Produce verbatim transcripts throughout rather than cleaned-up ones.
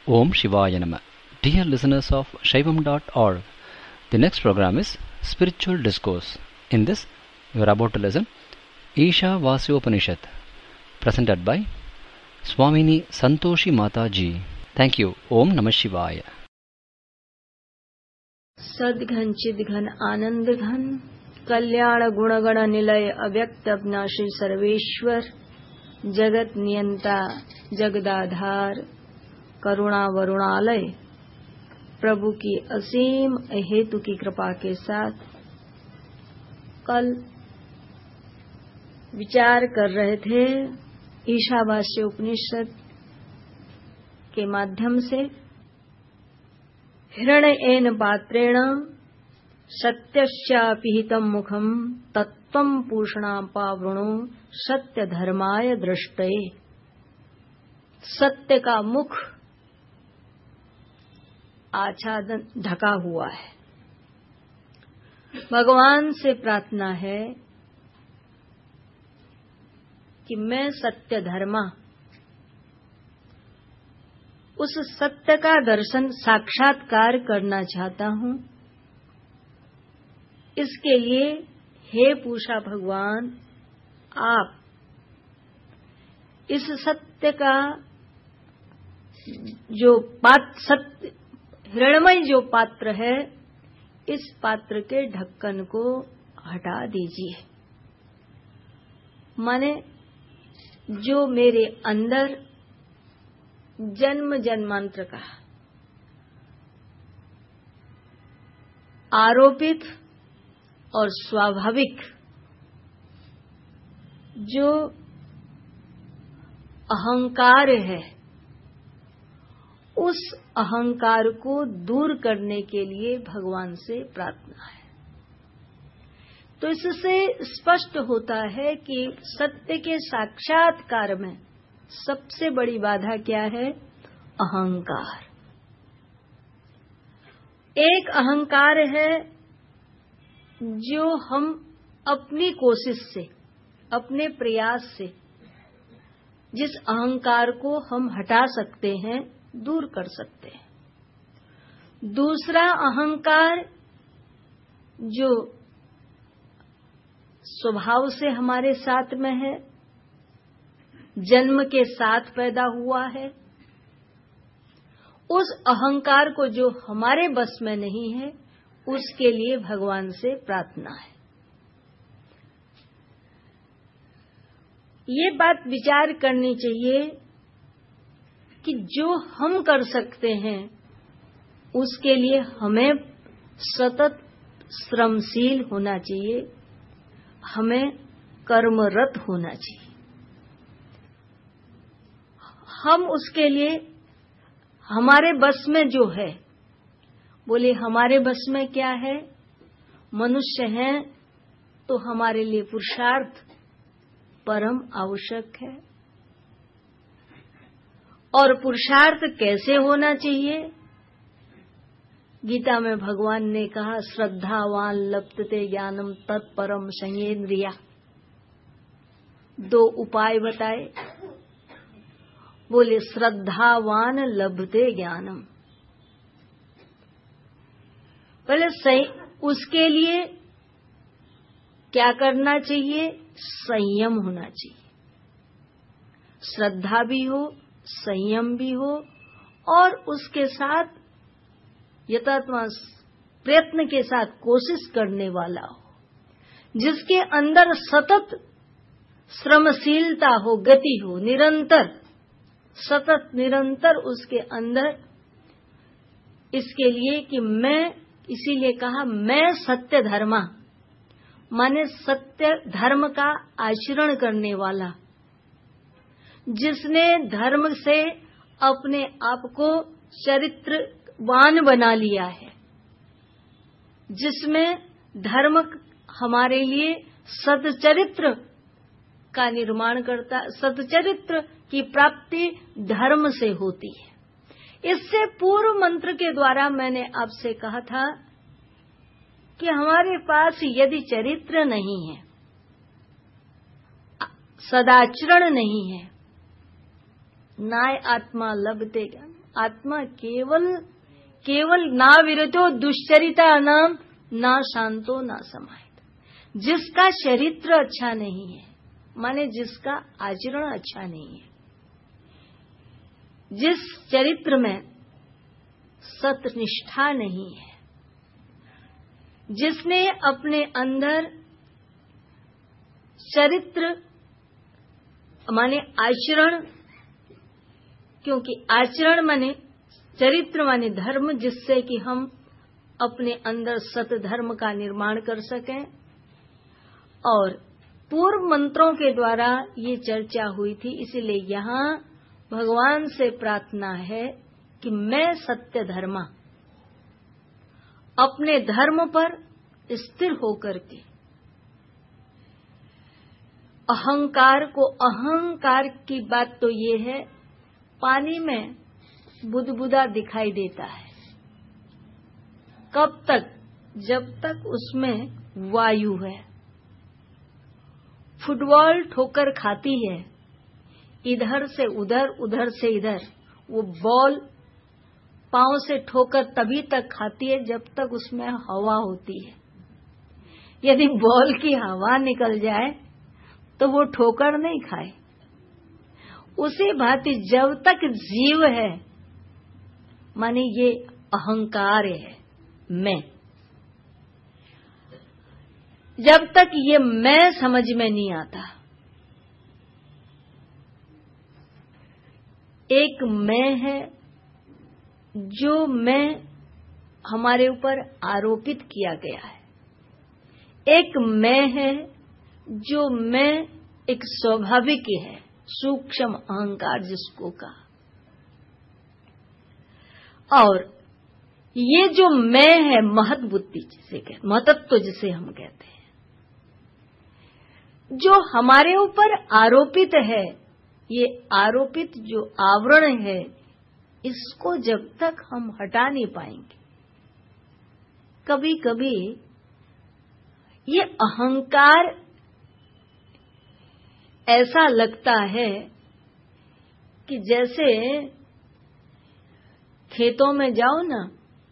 Om Shivaya Nama. Dear listeners of Shaivam dot org, the next program is Spiritual Discourse. In this, you are about to listen Isha Vasyopanishad, presented by Swamini Santoshi Mata Ji. Thank you. Om Namah Shivaya. सद्घन चिद्घन आनंद घन कल्याण गुणगण निलय अव्यक्त अविनाशी सर्वेश्वर जगत नियंता जगदाधार करुणा वरुणालय प्रभु की असीम अहेतु की कृपा के साथ कल विचार कर रहे थे ईशावास्य उपनिषद के माध्यम से हिरण्येन पात्रेण सत्यस्यापिहितं मुखं तत्त्वं पूषणापावृणो सत्य धर्माय दृष्टये। सत्य का मुख आच्छादन ढका हुआ है। भगवान से प्रार्थना है कि मैं सत्य धर्मा उस सत्य का दर्शन साक्षात्कार करना चाहता हूं। इसके लिए हे पूषा भगवान, आप इस सत्य का जो पात्र सत्य हिरण्मय जो पात्र है, इस पात्र के ढक्कन को हटा दीजिए। माने जो मेरे अंदर जन्म जन्मांतर का आरोपित और स्वाभाविक जो अहंकार है, उस अहंकार को दूर करने के लिए भगवान से प्रार्थना है। तो इससे स्पष्ट होता है कि सत्य के साक्षात्कार में सबसे बड़ी बाधा क्या है? अहंकार। एक अहंकार है जो हम अपनी कोशिश से, अपने प्रयास से जिस अहंकार को हम हटा सकते हैं, दूर कर सकते हैं। दूसरा अहंकार जो स्वभाव से हमारे साथ में है, जन्म के साथ पैदा हुआ है, उस अहंकार को जो हमारे बस में नहीं है, उसके लिए भगवान से प्रार्थना है। ये बात विचार करनी चाहिए कि जो हम कर सकते हैं उसके लिए हमें सतत श्रमशील होना चाहिए, हमें कर्मरत होना चाहिए। हम उसके लिए हमारे बस में जो है, बोले हमारे बस में क्या है? मनुष्य हैं तो हमारे लिए पुरुषार्थ परम आवश्यक है। और पुरुषार्थ कैसे होना चाहिए? गीता में भगवान ने कहा, श्रद्धावान लप्तते ज्ञानम तत्परम संयेन्द्रिया। दो उपाय बताए, बोले श्रद्धावान लभते ज्ञानम। पहले सही उसके लिए क्या करना चाहिए? संयम होना चाहिए। श्रद्धा भी हो, संयम भी हो, और उसके साथ यथात्मा प्रयत्न के साथ कोशिश करने वाला हो, जिसके अंदर सतत श्रमशीलता हो, गति हो, निरंतर सतत निरंतर उसके अंदर, इसके लिए कि मैं, इसीलिए कहा मैं सत्य धर्मा, माने सत्य धर्म का आचरण करने वाला, जिसने धर्म से अपने आप को चरित्रवान बना लिया है, जिसमें धर्म हमारे लिए सदचरित्र का निर्माण करता, सदचरित्र की प्राप्ति धर्म से होती है। इससे पूर्व मंत्र के द्वारा मैंने आपसे कहा था कि हमारे पास यदि चरित्र नहीं है, सदाचरण नहीं है, नाय आत्मा लभते ज्ञान, आत्मा केवल केवल ना विरतो दुश्चरिता नाम ना शांतो ना समाहित, जिसका चरित्र अच्छा नहीं है, माने जिसका आचरण अच्छा नहीं है, जिस चरित्र में सत्यनिष्ठा नहीं है, जिसने अपने अंदर चरित्र माने आचरण, क्योंकि आचरण माने चरित्र माने धर्म, जिससे कि हम अपने अंदर सत धर्म का निर्माण कर सकें। और पूर्व मंत्रों के द्वारा ये चर्चा हुई थी, इसलिए यहाँ भगवान से प्रार्थना है कि मैं सत्य धर्मा अपने धर्म पर स्थिर होकर के अहंकार को, अहंकार की बात तो ये है, पानी में बुदबुदा दिखाई देता है, कब तक? जब तक उसमें वायु है। फुटबॉल ठोकर खाती है, इधर से उधर, उधर से इधर, वो बॉल पांव से ठोकर तभी तक खाती है जब तक उसमें हवा होती है। यदि बॉल की हवा निकल जाए तो वो ठोकर नहीं खाए। उसी भांति जब तक जीव है, माने ये अहंकार है, मैं, जब तक ये मैं समझ में नहीं आता, एक मैं है जो मैं हमारे ऊपर आरोपित किया गया है, एक मैं है जो मैं एक स्वाभाविक है, सूक्ष्म अहंकार जिसको कहा। और ये जो मैं है, महत बुद्धि जिसे कहते, महतत्व जिसे हम कहते हैं, जो हमारे ऊपर आरोपित है, ये आरोपित जो आवरण है, इसको जब तक हम हटा नहीं पाएंगे, कभी कभी ये अहंकार ऐसा लगता है कि जैसे खेतों में जाओ ना,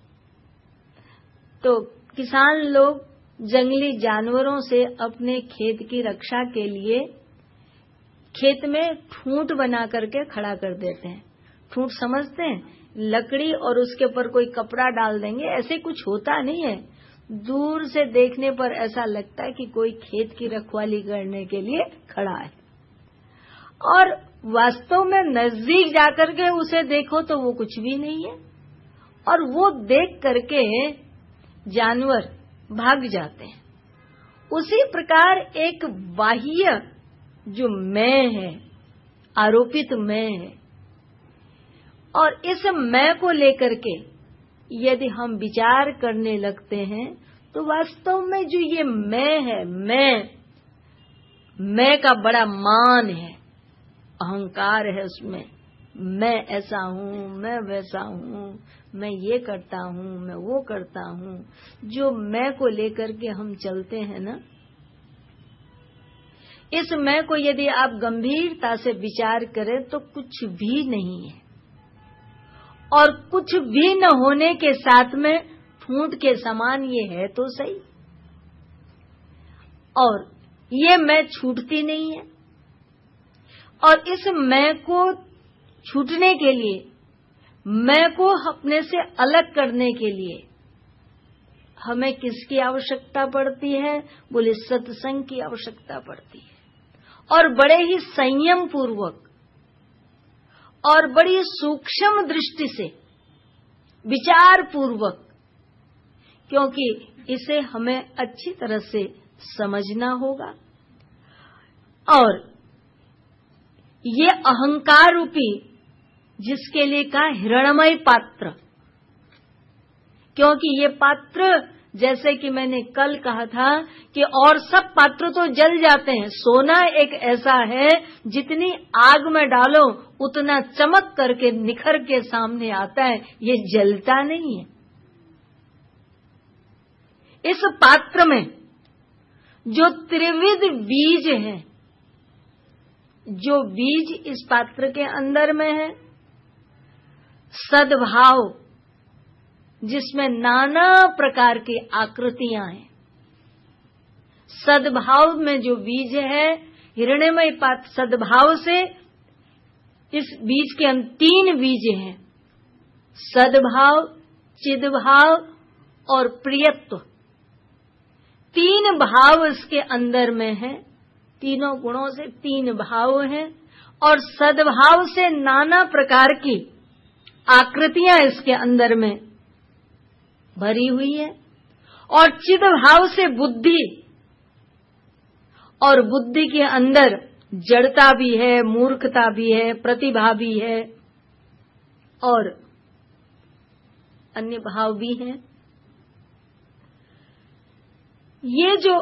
तो किसान लोग जंगली जानवरों से अपने खेत की रक्षा के लिए खेत में ठूंठ बना करके खड़ा कर देते हैं। ठूंठ समझते हैं? लकड़ी और उसके ऊपर कोई कपड़ा डाल देंगे, ऐसे कुछ होता नहीं है। दूर से देखने पर ऐसा लगता है कि कोई खेत की रखवाली करने के लिए खड़ा है, और वास्तव में नजदीक जाकर के उसे देखो तो वो कुछ भी नहीं है, और वो देख करके जानवर भाग जाते हैं। उसी प्रकार एक बाह्य जो मैं है, आरोपित मैं है, और इस मैं को लेकर के यदि हम विचार करने लगते हैं तो वास्तव में जो ये मैं है, मैं मैं का बड़ा मान है, अहंकार है उसमें। मैं ऐसा हूँ, मैं वैसा हूँ, मैं ये करता हूँ, मैं वो करता हूँ। जो मैं को लेकर के हम चलते हैं ना, इस मैं को यदि आप गंभीरता से विचार करें तो कुछ भी नहीं है, और कुछ भी न होने के साथ में ठूंठ के समान ये है तो सही, और ये मैं छूटती नहीं है। और इस मैं को छूटने के लिए, मैं को अपने से अलग करने के लिए हमें किसकी आवश्यकता पड़ती है? बोले सत्संग की आवश्यकता पड़ती है, और बड़े ही संयम पूर्वक और बड़ी सूक्ष्म दृष्टि से, विचार पूर्वक, क्योंकि इसे हमें अच्छी तरह से समझना होगा। और ये अहंकार रूपी जिसके लिए कहा हिरणमय पात्र, क्योंकि ये पात्र जैसे कि मैंने कल कहा था कि और सब पात्र तो जल जाते हैं, सोना एक ऐसा है जितनी आग में डालो उतना चमक करके निखर के सामने आता है, ये जलता नहीं है। इस पात्र में जो त्रिविध बीज है, जो बीज इस पात्र के अंदर में है, सद्भाव जिसमें नाना प्रकार की आकृतियां हैं। सद्भाव में जो बीज है, हिरण्यमय पात सद्भाव से, इस बीज के अंदर तीन बीज हैं, सद्भाव, चिद्भाव और प्रियत्व। तीन भाव इसके अंदर में है, तीनों गुणों से तीन भाव हैं, और सद्भाव से नाना प्रकार की आकृतियां इसके अंदर में भरी हुई है, और चिद्भाव से बुद्धि, और बुद्धि के अंदर जड़ता भी है, मूर्खता भी है, प्रतिभा भी है, और अन्य भाव भी हैं। ये जो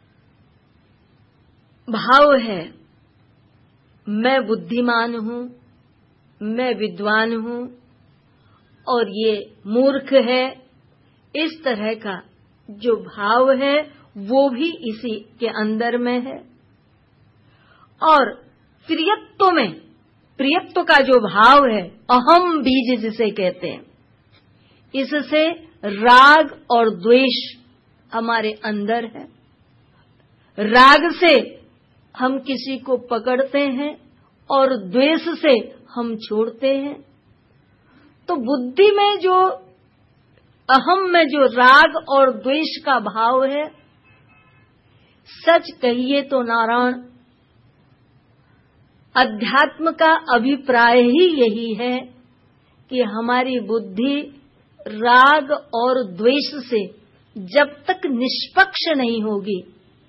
भाव है, मैं बुद्धिमान हूं, मैं विद्वान हूं और ये मूर्ख है, इस तरह का जो भाव है वो भी इसी के अंदर में है। और प्रियत्व में, प्रियत्व का जो भाव है, अहम बीज जिसे कहते हैं, इससे राग और द्वेष हमारे अंदर है। राग से हम किसी को पकड़ते हैं और द्वेष से हम छोड़ते हैं। तो बुद्धि में जो, अहम में जो राग और द्वेष का भाव है, सच कहिए तो नारायण, अध्यात्म का अभिप्राय ही यही है कि हमारी बुद्धि राग और द्वेष से जब तक निष्पक्ष नहीं होगी,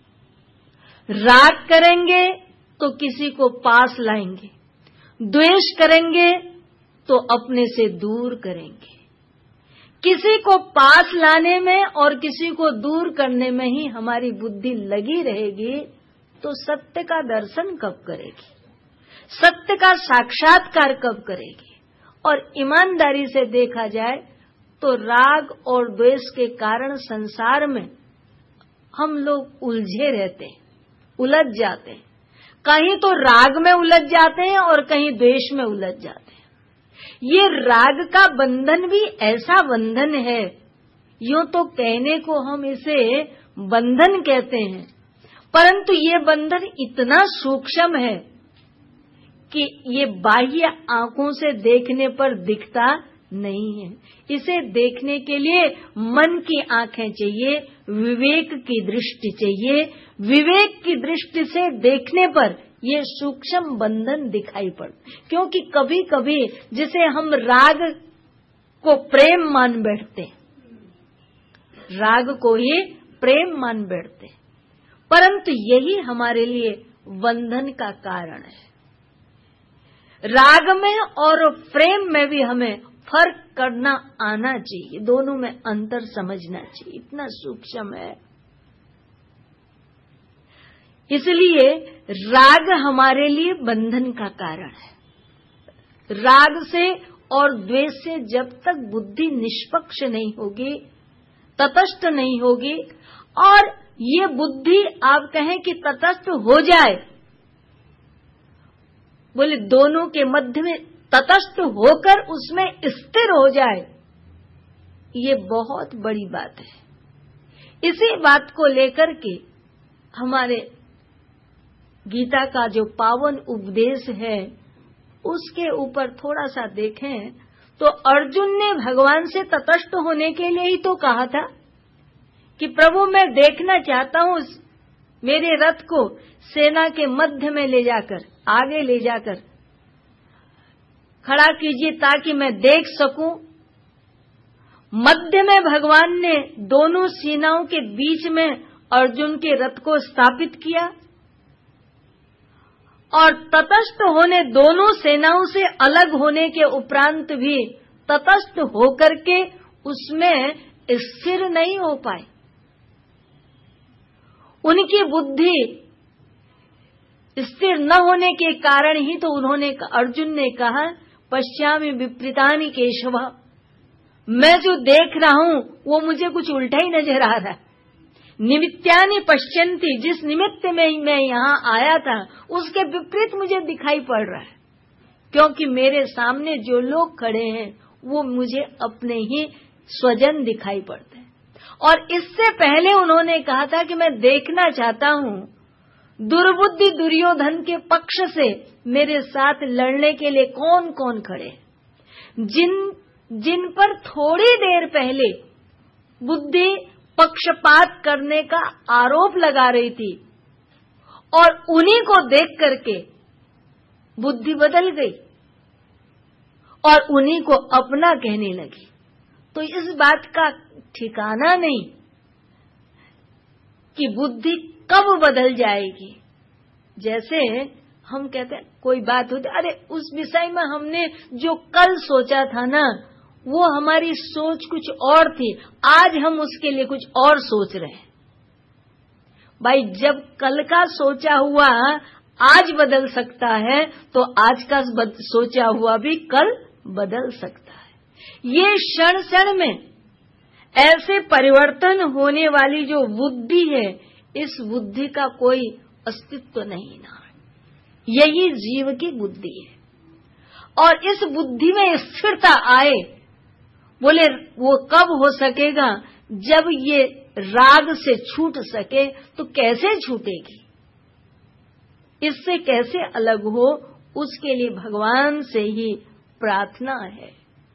राग करेंगे तो किसी को पास लाएंगे, द्वेष करेंगे तो अपने से दूर करेंगे। किसी को पास लाने में और किसी को दूर करने में ही हमारी बुद्धि लगी रहेगी, तो सत्य का दर्शन कब करेगी, सत्य का साक्षात्कार कब करेगी। और ईमानदारी से देखा जाए तो राग और द्वेष के कारण संसार में हम लोग उलझे रहते हैं, उलझ जाते हैं। कहीं तो राग में उलझ जाते हैं और कहीं द्वेष में उलझ जाते हैं। ये राग का बंधन भी ऐसा बंधन है, यूं तो कहने को हम इसे बंधन कहते हैं, परंतु ये बंधन इतना सूक्ष्म है कि ये बाह्य आंखों से देखने पर दिखता नहीं है। इसे देखने के लिए मन की आंखें चाहिए, विवेक की दृष्टि चाहिए। विवेक की दृष्टि से देखने पर ये सूक्ष्म बंधन दिखाई पड़, क्योंकि कभी कभी जिसे हम राग को प्रेम मान बैठते, राग को ही प्रेम मान बैठते, परंतु यही हमारे लिए बंधन का कारण है। राग में और प्रेम में भी हमें फर्क करना आना चाहिए, दोनों में अंतर समझना चाहिए, इतना सूक्ष्म है। इसलिए राग हमारे लिए बंधन का कारण है। राग से और द्वेष से जब तक बुद्धि निष्पक्ष नहीं होगी, तटस्थ नहीं होगी, और ये बुद्धि आप कहें कि तटस्थ हो जाए, बोले दोनों के मध्य में तटस्थ होकर उसमें स्थिर हो जाए, ये बहुत बड़ी बात है। इसी बात को लेकर के हमारे गीता का जो पावन उपदेश है, उसके ऊपर थोड़ा सा देखें तो अर्जुन ने भगवान से तटस्थ होने के लिए ही तो कहा था कि प्रभु मैं देखना चाहता हूं, मेरे रथ को सेना के मध्य में ले जाकर, आगे ले जाकर खड़ा कीजिए ताकि मैं देख सकूं। मध्य में भगवान ने दोनों सेनाओं के बीच में अर्जुन के रथ को स्थापित किया, और तटस्थ होने, दोनों सेनाओं से अलग होने के उपरांत भी तटस्थ होकर के उसमें स्थिर नहीं हो पाए। उनकी बुद्धि स्थिर न होने के कारण ही तो उन्होंने, अर्जुन ने कहा पश्यामि विपरीतानि केशव, मैं जो देख रहा हूं वो मुझे कुछ उल्टा ही नजर आ रहा है। निमित्यानि पश्यन्ति, जिस निमित्त में मैं यहाँ आया था उसके विपरीत मुझे दिखाई पड़ रहा है, क्योंकि मेरे सामने जो लोग खड़े हैं वो मुझे अपने ही स्वजन दिखाई पड़ते हैं। और इससे पहले उन्होंने कहा था कि मैं देखना चाहता हूं दुर्बुद्धि दुर्योधन के पक्ष से मेरे साथ लड़ने के लिए कौन कौन खड़े, जिन जिन पर थोड़ी देर पहले बुद्धि पक्षपात करने का आरोप लगा रही थी और उन्हीं को देख करके बुद्धि बदल गई और उन्हीं को अपना कहने लगी। तो इस बात का ठिकाना नहीं कि बुद्धि कब बदल जाएगी। जैसे हम कहते हैं कोई बात होती, अरे उस विषय में हमने जो कल सोचा था ना, वो हमारी सोच कुछ और थी, आज हम उसके लिए कुछ और सोच रहे हैं। भाई जब कल का सोचा हुआ आज बदल सकता है तो आज का सोचा हुआ भी कल बदल सकता है। ये क्षण क्षण में ऐसे परिवर्तन होने वाली जो बुद्धि है, इस बुद्धि का कोई अस्तित्व नहीं ना, यही जीव की बुद्धि है। और इस बुद्धि में स्थिरता आए, बोले वो कब हो सकेगा, जब ये राग से छूट सके। तो कैसे छूटेगी, इससे कैसे अलग हो, उसके लिए भगवान से ही प्रार्थना है।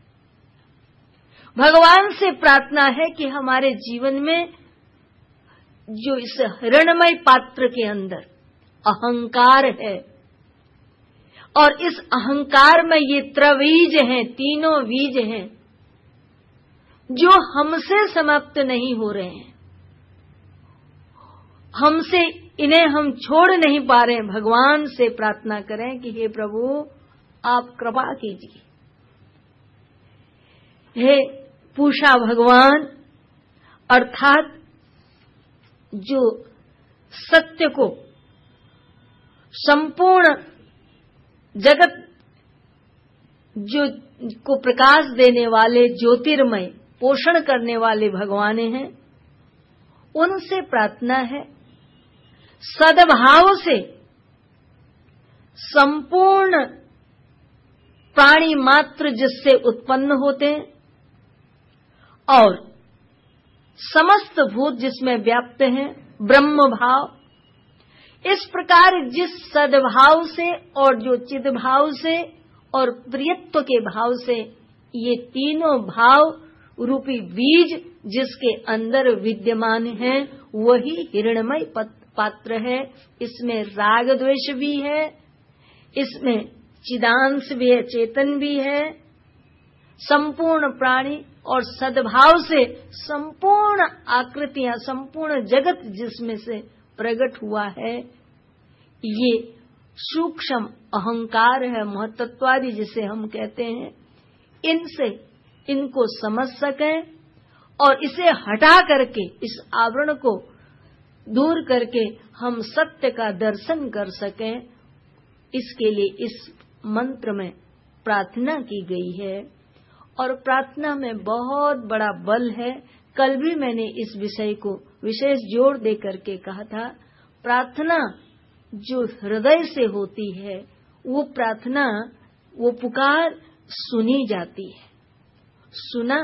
भगवान से प्रार्थना है कि हमारे जीवन में जो इस हिरण्मय पात्र के अंदर अहंकार है, और इस अहंकार में ये त्रबीज हैं, तीनों बीज हैं जो हमसे समाप्त नहीं हो रहे हैं, हमसे इन्हें हम छोड़ नहीं पा रहे हैं। भगवान से प्रार्थना करें कि हे प्रभु आप कृपा कीजिए। हे पूषा भगवान, अर्थात जो सत्य को, संपूर्ण जगत जो को प्रकाश देने वाले, ज्योतिर्मय पोषण करने वाले भगवान हैं, उनसे प्रार्थना है सद्भाव से संपूर्ण प्राणी मात्र जिससे उत्पन्न होते हैं और समस्त भूत जिसमें व्याप्त हैं, ब्रह्म भाव, इस प्रकार जिस सद्भाव से और जो चिद्भाव से और प्रियत्व के भाव से ये तीनों भाव रूपी बीज जिसके अंदर विद्यमान है, वही हिरण्मय पात्र है। इसमें राग द्वेष भी है, इसमें चिदांश भी है, चेतन भी है, संपूर्ण प्राणी और सद्भाव से संपूर्ण आकृतियां, संपूर्ण जगत जिसमें से प्रकट हुआ है, ये सूक्ष्म अहंकार है, महत्त्वादि जिसे हम कहते हैं। इनसे इनको समझ सकें और इसे हटा करके, इस आवरण को दूर करके हम सत्य का दर्शन कर सकें, इसके लिए इस मंत्र में प्रार्थना की गई है। और प्रार्थना में बहुत बड़ा बल है। कल भी मैंने इस विषय को विशेष जोर दे करके कहा था, प्रार्थना जो हृदय से होती है, वो प्रार्थना, वो पुकार सुनी जाती है। सुना,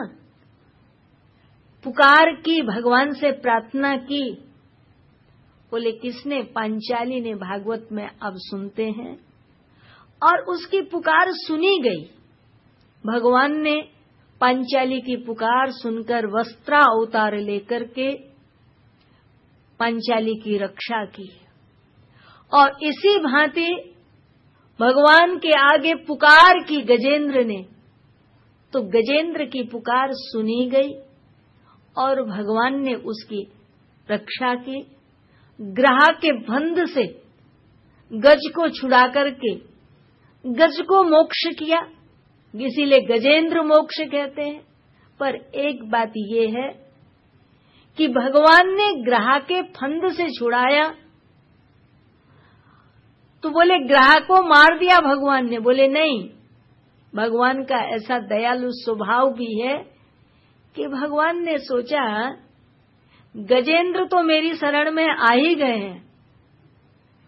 पुकार की, भगवान से प्रार्थना की, बोले किसने? पांचाली ने भागवत में अब सुनते हैं। और उसकी पुकार सुनी गई। भगवान ने पांचाली की पुकार सुनकर वस्त्रा अवतार लेकर के पांचाली की रक्षा की। और इसी भांति भगवान के आगे पुकार की गजेंद्र ने, तो गजेंद्र की पुकार सुनी गई और भगवान ने उसकी रक्षा की। ग्रह के बंध से गज को छुड़ा करके गज को मोक्ष किया, इसीलिए गजेंद्र मोक्ष कहते हैं। पर एक बात ये है कि भगवान ने ग्रह के फंद से छुड़ाया, तो बोले ग्रह को मार दिया भगवान ने। बोले नहीं, भगवान का ऐसा दयालु स्वभाव भी है कि भगवान ने सोचा गजेंद्र तो मेरी शरण में आ ही गए हैं,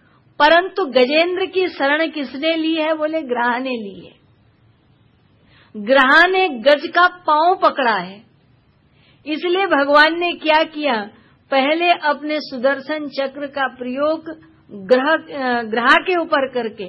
परंतु गजेंद्र की शरण किसने ली है? बोले ग्रह ने ली है। ग्रहा ने गज का पांव पकड़ा है। इसलिए भगवान ने क्या किया, पहले अपने सुदर्शन चक्र का प्रयोग ग्रह ग्रह के ऊपर करके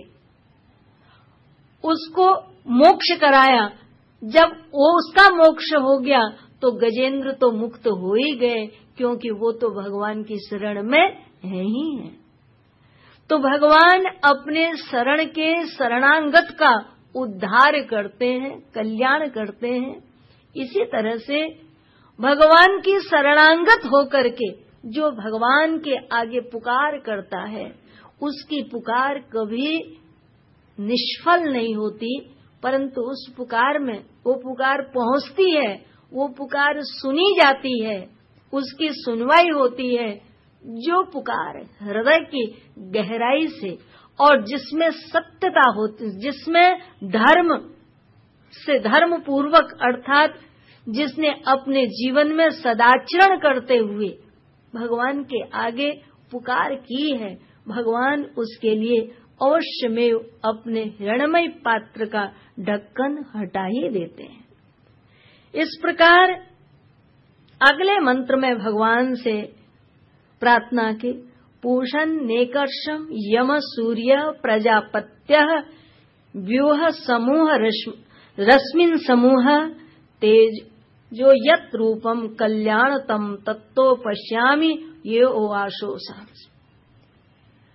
उसको मोक्ष कराया। जब वो उसका मोक्ष हो गया तो गजेंद्र तो मुक्त हो ही गए, क्योंकि वो तो भगवान की शरण में है ही है। तो भगवान अपने शरण के शरणांगत का उद्धार करते हैं, कल्याण करते हैं। इसी तरह से भगवान की शरणांगत होकर के जो भगवान के आगे पुकार करता है, उसकी पुकार कभी निष्फल नहीं होती, परंतु उस पुकार में वो पुकार पहुंचती है, वो पुकार सुनी जाती है, उसकी सुनवाई होती है। जो पुकार हृदय की गहराई से और जिसमें सत्यता होती, जिसमें धर्म से धर्म पूर्वक अर्थात जिसने अपने जीवन में सदाचरण करते हुए भगवान के आगे पुकार की है, भगवान उसके लिए अवश्य में अपने हिरण्मय पात्र का ढक्कन हटा ही देते हैं। इस प्रकार अगले मंत्र में भगवान से प्रार्थना की, पूषण नेकर्षम यम सूर्य प्रजापत्य व्यूह समूह रश्मिन समूह तेज जो यत रूपम कल्याणतम तत्तो पश्यामि ये ओ आशोसा।